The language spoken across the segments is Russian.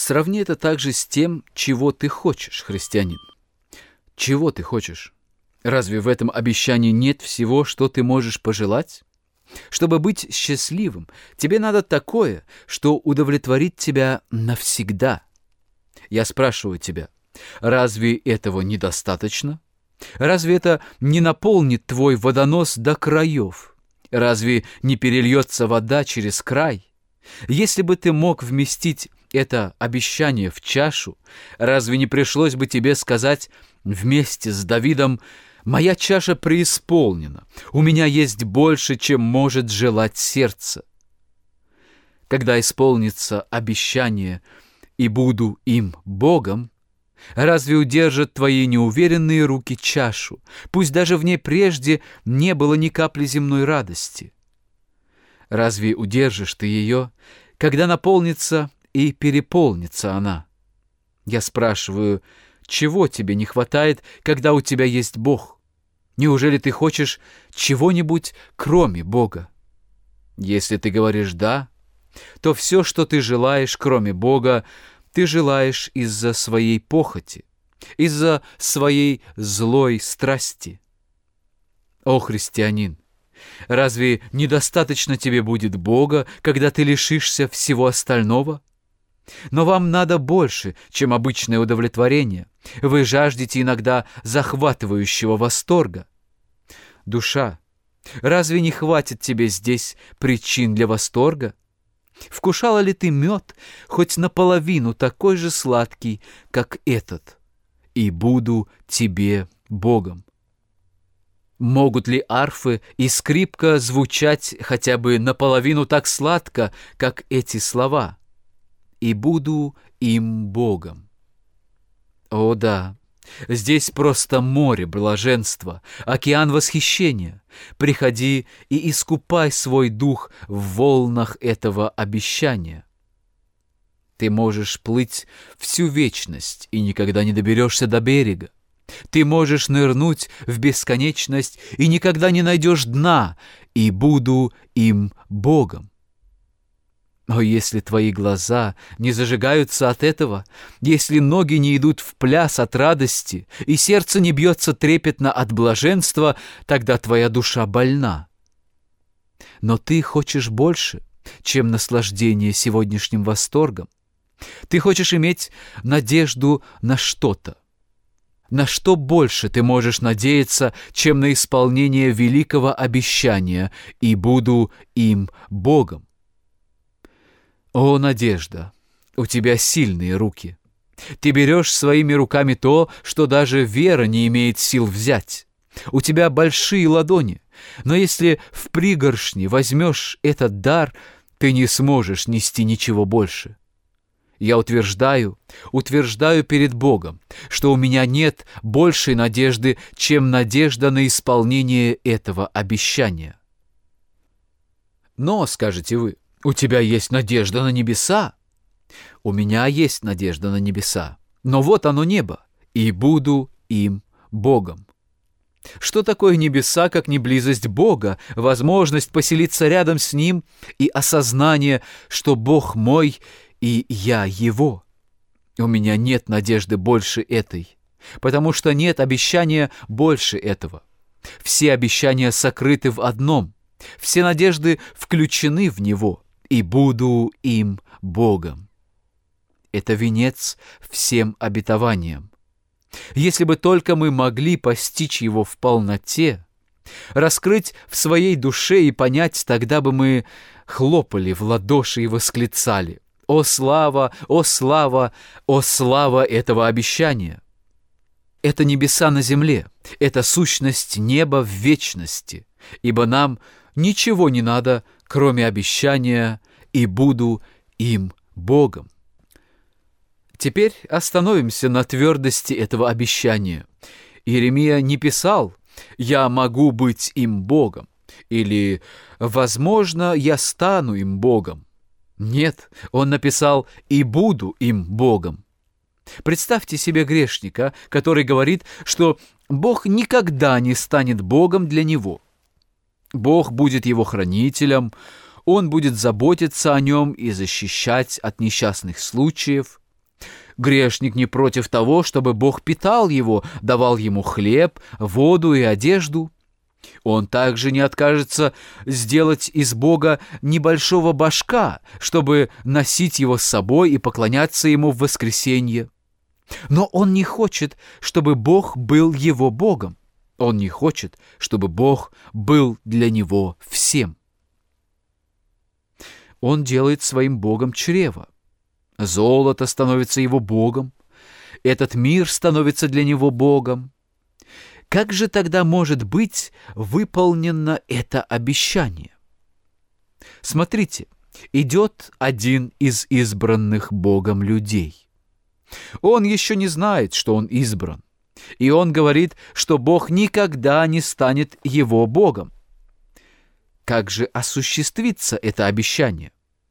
Сравни это также с тем, чего ты хочешь, христианин. Чего ты хочешь? Разве в этом обещании нет всего, что ты можешь пожелать? Чтобы быть счастливым, тебе надо такое, что удовлетворит тебя навсегда. Я спрашиваю тебя, разве этого недостаточно? Разве это не наполнит твой водонос до краев? Разве не перельется вода через край? Если бы ты мог вместить это обещание в чашу, разве не пришлось бы тебе сказать вместе с Давидом: «Моя чаша преисполнена, у меня есть больше, чем может желать сердце»? Когда исполнится обещание «и буду им Богом», разве удержат твои неуверенные руки чашу, пусть даже в ней прежде не было ни капли земной радости? Разве удержишь ты ее, когда наполнится и переполнится она? Я спрашиваю, чего тебе не хватает, когда у тебя есть Бог? Неужели ты хочешь чего-нибудь, кроме Бога? Если ты говоришь «да», то все, что ты желаешь, кроме Бога, ты желаешь из-за своей похоти, из-за своей злой страсти. О, христианин! Разве недостаточно тебе будет Бога, когда ты лишишься всего остального? Но вам надо больше, чем обычное удовлетворение. Вы жаждете иногда захватывающего восторга. Душа, разве не хватит тебе здесь причин для восторга? Вкушала ли ты мед, хоть наполовину такой же сладкий, как этот? «И буду тебе Богом». Могут ли арфы и скрипка звучать хотя бы наполовину так сладко, как эти слова? «И буду им Богом». О да, здесь просто море блаженства, океан восхищения. Приходи и искупай свой дух в волнах этого обещания. Ты можешь плыть всю вечность и никогда не доберешься до берега. Ты можешь нырнуть в бесконечность и никогда не найдешь дна, и буду им Богом. Но если твои глаза не зажигаются от этого, если ноги не идут в пляс от радости, и сердце не бьется трепетно от блаженства, тогда твоя душа больна. Но ты хочешь больше, чем наслаждение сегодняшним восторгом. Ты хочешь иметь надежду на что-то. На что больше ты можешь надеяться, чем на исполнение великого обещания «И буду им Богом»? О, надежда, у тебя сильные руки. Ты берешь своими руками то, что даже вера не имеет сил взять. У тебя большие ладони, но если в пригоршни возьмешь этот дар, ты не сможешь нести ничего больше. Я утверждаю перед Богом, что у меня нет большей надежды, чем надежда на исполнение этого обещания. Но, скажете вы, у тебя есть надежда на небеса. У меня есть надежда на небеса, но вот оно небо, и буду им Богом. Что такое небеса, как не близость Бога, возможность поселиться рядом с Ним и осознание, что Бог мой и я Его? У меня нет надежды больше этой, потому что нет обещания больше этого. Все обещания сокрыты в одном, все надежды включены в Него, и буду им Богом. Это венец всем обетованиям. Если бы только мы могли постичь его в полноте, раскрыть в своей душе и понять, тогда бы мы хлопали в ладоши и восклицали: «О слава, о слава, о слава этого обещания!» Это небеса на земле, это сущность неба в вечности, ибо нам ничего не надо, кроме обещания «И буду им Богом». Теперь остановимся на твердости этого обещания. Иеремия не писал «Я могу быть им Богом» или «Возможно, я стану им Богом». Нет, он написал «И буду им Богом». Представьте себе грешника, который говорит, что Бог никогда не станет Богом для него. Бог будет его хранителем, Он будет заботиться о нем и защищать от несчастных случаев. Грешник не против того, чтобы Бог питал его, давал ему хлеб, воду и одежду. Он также не откажется сделать из Бога небольшого божка, чтобы носить его с собой и поклоняться ему в воскресенье. Но он не хочет, чтобы Бог был его Богом. Он не хочет, чтобы Бог был для него всем. Он делает своим Богом чрево. Золото становится его Богом. Этот мир становится для него Богом. Как же тогда может быть выполнено это обещание? Смотрите, идет один из избранных Богом людей. Он еще не знает, что он избран, и он говорит, что Бог никогда не станет его Богом. Как же осуществится это обещание?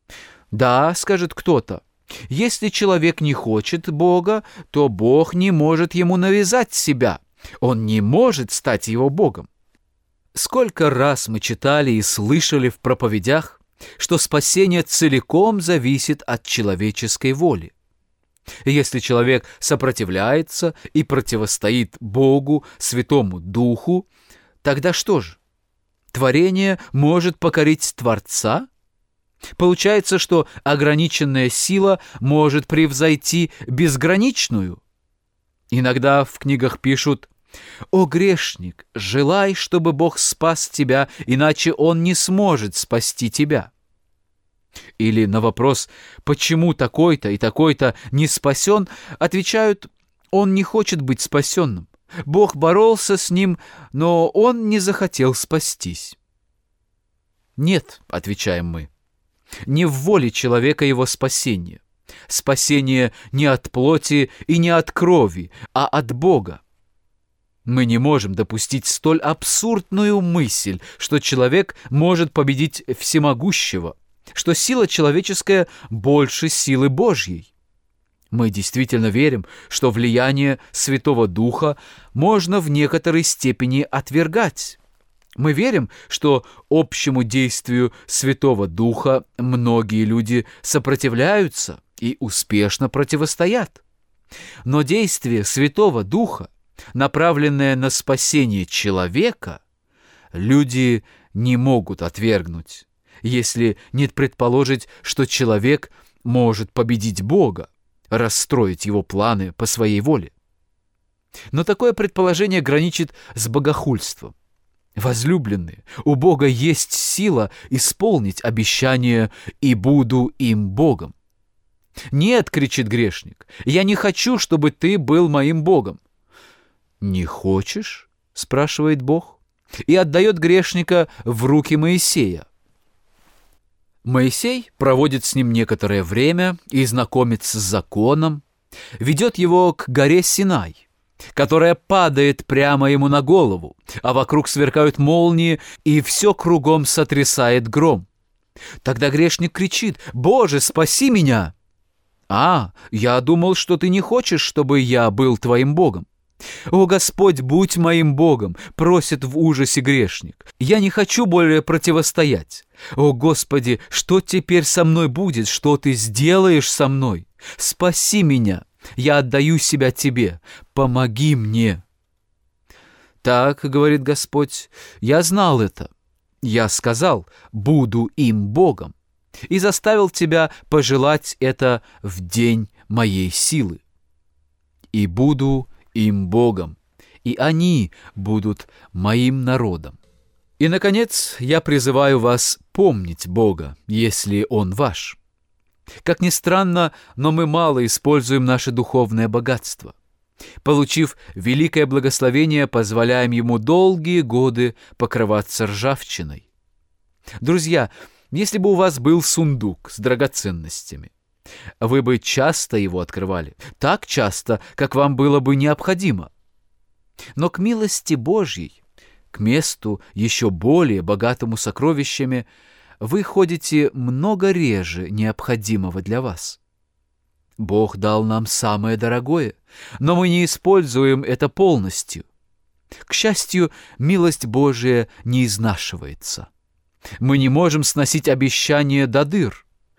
Да, скажет кто-то, если человек не хочет Бога, то Бог не может ему навязать себя. Он не может стать его Богом. Сколько раз мы читали и слышали в проповедях, что спасение целиком зависит от человеческой воли. Если человек сопротивляется и противостоит Богу, Святому Духу, тогда что же? Творение может покорить Творца? Получается, что ограниченная сила может превзойти безграничную? Иногда в книгах пишут: «О грешник, желай, чтобы Бог спас тебя, иначе Он не сможет спасти тебя». Или на вопрос «Почему такой-то и такой-то не спасен?» отвечают: «Он не хочет быть спасенным. Бог боролся с ним, но он не захотел спастись». «Нет», — отвечаем мы, — «не в воле человека его спасение. Спасение не от плоти и не от крови, а от Бога». Мы не можем допустить столь абсурдную мысль, что человек может победить всемогущего, что сила человеческая больше силы Божьей. Мы действительно верим, что влияние Святого Духа можно в некоторой степени отвергать. Мы верим, что общему действию Святого Духа многие люди сопротивляются и успешно противостоят. Но действие Святого Духа, направленное на спасение человека, люди не могут отвергнуть, если не предположить, что человек может победить Бога, расстроить его планы по своей воле. Но такое предположение граничит с богохульством. Возлюбленные, у Бога есть сила исполнить обещание «и буду им Богом». «Нет», — кричит грешник, — «я не хочу, чтобы ты был моим Богом». «Не хочешь?» — спрашивает Бог, и отдает грешника в руки Моисея. Моисей проводит с ним некоторое время и знакомится с законом, ведет его к горе Синай, которая падает прямо ему на голову, а вокруг сверкают молнии, и все кругом сотрясает гром. Тогда грешник кричит: «Боже, спаси меня!» «А, я думал, что ты не хочешь, чтобы я был твоим Богом». «О Господь, будь моим Богом!» — просит в ужасе грешник. «Я не хочу более противостоять. О Господи, что теперь со мной будет? Что ты сделаешь со мной? Спаси меня! Я отдаю себя тебе. Помоги мне!» «Так, — говорит Господь, — я знал это. Я сказал: буду им Богом, и заставил тебя пожелать это в день моей силы. И буду им Богом, и они будут моим народом. И, наконец, я призываю вас помнить Бога, если Он ваш». Как ни странно, но мы мало используем наше духовное богатство. Получив великое благословение, позволяем Ему долгие годы покрываться ржавчиной. Друзья, если бы у вас был сундук с драгоценностями, вы бы часто его открывали, так часто, как вам было бы необходимо. Но к милости Божьей, к месту еще более богатому сокровищами, вы ходите много реже необходимого для вас. Бог дал нам самое дорогое, но мы не используем это полностью. К счастью, милость Божия не изнашивается. Мы не можем сносить обещания до дыр.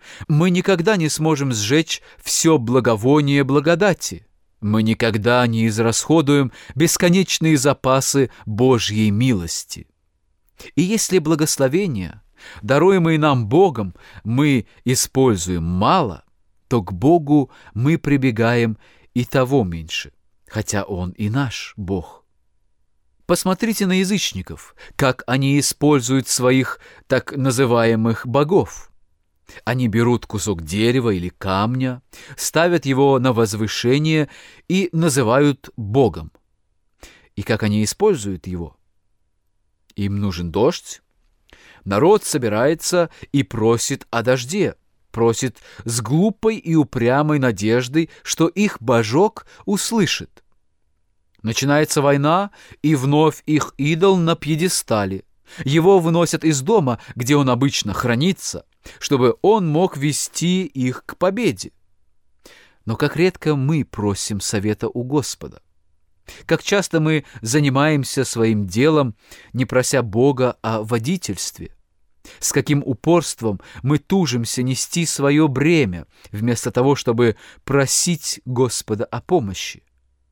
Мы никогда не сможем сжечь все благовоние благодати. Мы никогда не израсходуем бесконечные запасы Божьей милости. И если благословения, даруемые нам Богом, мы используем мало, то к Богу мы прибегаем и того меньше, хотя Он и наш Бог. Посмотрите на язычников, как они используют своих так называемых богов. Они берут кусок дерева или камня, ставят его на возвышение и называют Богом. И как они используют его? Им нужен дождь. Народ собирается и просит о дожде, просит с глупой и упрямой надеждой, что их божок услышит. Начинается война, и вновь их идол на пьедестале. Его выносят из дома, где он обычно хранится, чтобы он мог вести их к победе. Но как редко мы просим совета у Господа. Как часто мы занимаемся своим делом, не прося Бога о водительстве. С каким упорством мы тужимся нести свое бремя, вместо того, чтобы просить Господа о помощи.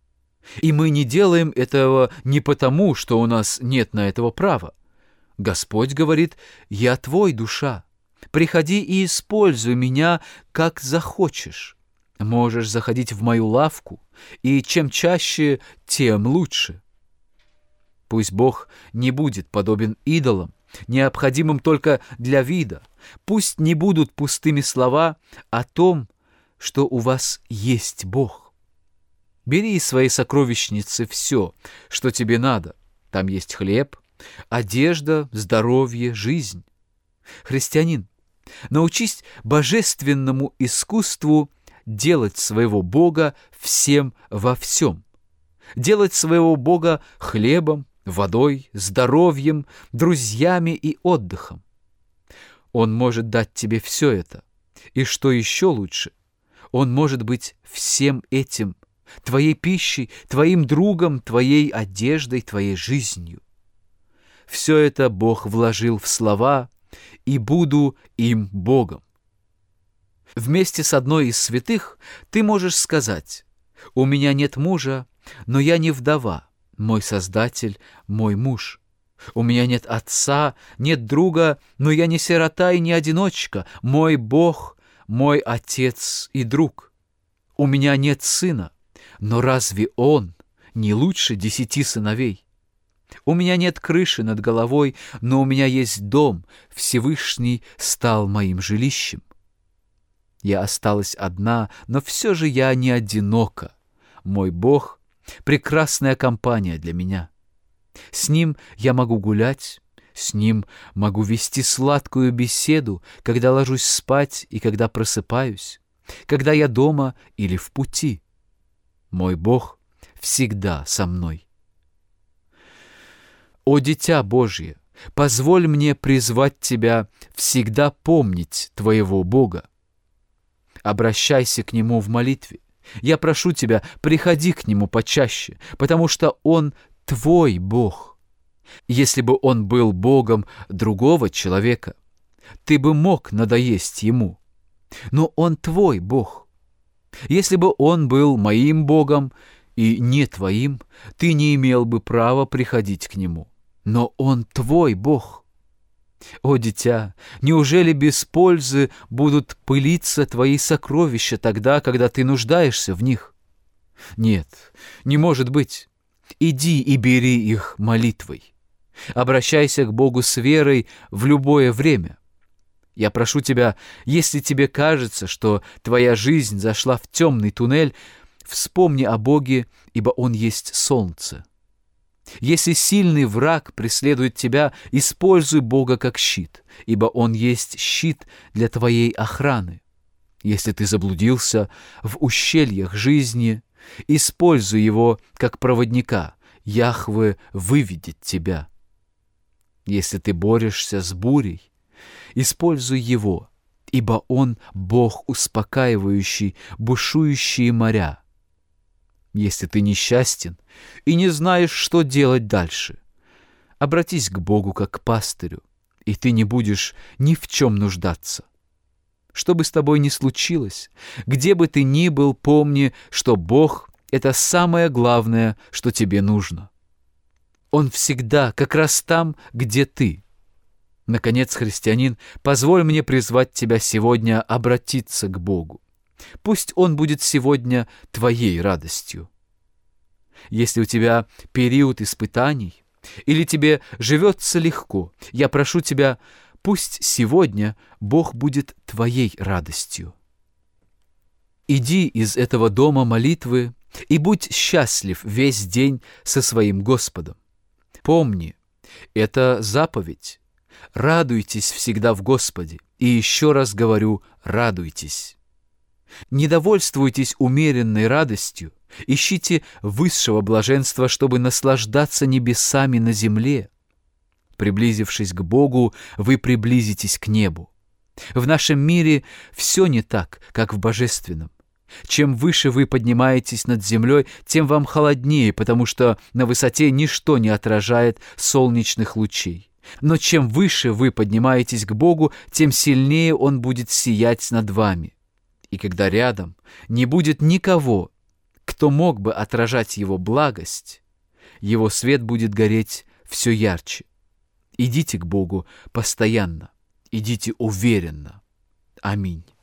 И мы не делаем этого не потому, что у нас нет на этого права. Господь говорит: «Я твой, душа, приходи и используй меня, как захочешь. Можешь заходить в мою лавку, и чем чаще, тем лучше». Пусть Бог не будет подобен идолам, необходимым только для вида. Пусть не будут пустыми слова о том, что у вас есть Бог. Бери из своей сокровищницы все, что тебе надо. Там есть хлеб, одежда, здоровье, жизнь. Христианин, научись божественному искусству делать своего Бога всем во всем. Делать своего Бога хлебом, водой, здоровьем, друзьями и отдыхом. Он может дать тебе все это. И что еще лучше, Он может быть всем этим, твоей пищей, твоим другом, твоей одеждой, твоей жизнью. Все это Бог вложил в слова: «И буду им Богом». Вместе с одной из святых ты можешь сказать: «У меня нет мужа, но я не вдова, мой Создатель, мой муж. У меня нет отца, нет друга, но я не сирота и не одиночка, мой Бог, мой Отец и друг. У меня нет сына, но разве он не лучше 10 сыновей? У меня нет крыши над головой, но у меня есть дом, Всевышний стал моим жилищем. Я осталась одна, но все же я не одинока. Мой Бог — прекрасная компания для меня. С Ним я могу гулять, с Ним могу вести сладкую беседу, когда ложусь спать и когда просыпаюсь, когда я дома или в пути. Мой Бог всегда со мной. О, Дитя Божье, позволь мне призвать Тебя всегда помнить Твоего Бога. Обращайся к Нему в молитве. Я прошу Тебя, приходи к Нему почаще, потому что Он Твой Бог. Если бы Он был Богом другого человека, ты бы мог надоесть Ему. Но Он Твой Бог. Если бы Он был моим Богом и не твоим, ты не имел бы права приходить к Нему. Но Он Твой Бог. О, дитя, неужели без пользы будут пылиться твои сокровища тогда, когда ты нуждаешься в них? Нет, не может быть. Иди и бери их молитвой. Обращайся к Богу с верой в любое время. Я прошу тебя, если тебе кажется, что твоя жизнь зашла в темный туннель, вспомни о Боге, ибо Он есть солнце. Если сильный враг преследует тебя, используй Бога как щит, ибо Он есть щит для твоей охраны. Если ты заблудился в ущельях жизни, используй Его как проводника, Яхве выведет тебя. Если ты борешься с бурей, используй Его, ибо Он Бог, успокаивающий бушующие моря. Если ты несчастен и не знаешь, что делать дальше, обратись к Богу как к пастырю, и ты не будешь ни в чем нуждаться. Что бы с тобой ни случилось, где бы ты ни был, помни, что Бог — это самое главное, что тебе нужно. Он всегда как раз там, где ты. Наконец, христианин, позволь мне призвать тебя сегодня обратиться к Богу. Пусть Он будет сегодня твоей радостью. Если у тебя период испытаний, или тебе живется легко, я прошу тебя, пусть сегодня Бог будет твоей радостью. Иди из этого дома молитвы и будь счастлив весь день со своим Господом. Помни, это заповедь. Радуйтесь всегда в Господе. И еще раз говорю, радуйтесь. Не довольствуйтесь умеренной радостью, ищите высшего блаженства, чтобы наслаждаться небесами на земле. Приблизившись к Богу, вы приблизитесь к небу. В нашем мире все не так, как в божественном. Чем выше вы поднимаетесь над землей, тем вам холоднее, потому что на высоте ничто не отражает солнечных лучей. Но чем выше вы поднимаетесь к Богу, тем сильнее Он будет сиять над вами. И когда рядом не будет никого, кто мог бы отражать Его благость, Его свет будет гореть все ярче. Идите к Богу постоянно, идите уверенно. Аминь.